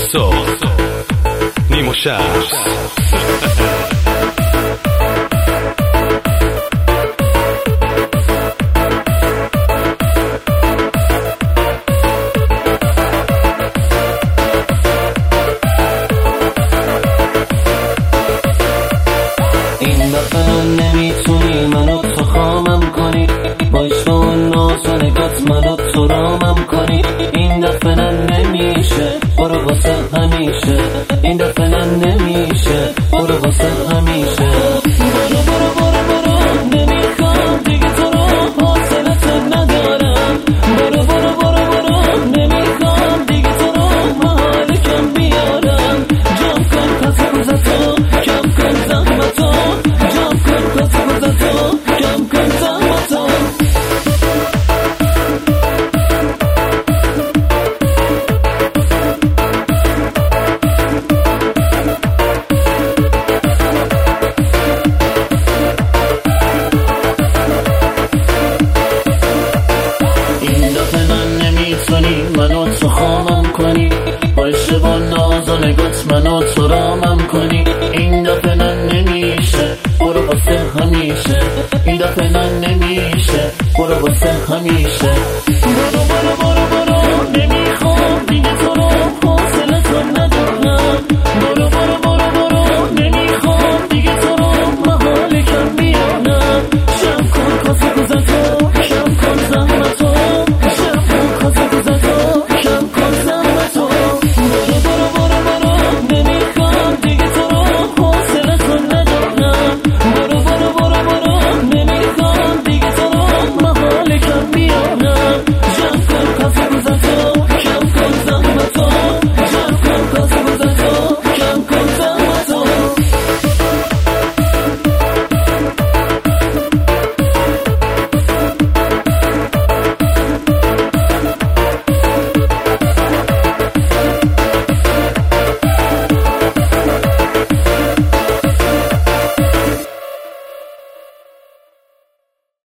پاسخ نیمو شخص. این دفعه نمیتونی منو تو خامم کنی، با عشق و ناز و نگات منو تو رامم کنی. این دفعه نمیشه برو واسه همیشه، این دفعه نمیشه برو واسه همیشه. برو برو برو برو نمیخوام دیگه تو رو، حوصلت ندارم. برو برو برو برو نمیخوام دیگه تو رو، حال کم بیارم. جمع کن پس روزتو، کم کن زحمتو، جمع کن پس روزتو، کم کن زحمتو. منو تو خامم کنی، با عشق و ناز و نگات منو تو رامم کنی. این دفعه نمیشه برو واسه همیشه، این دفعه نمیشه برو واسه همیشه.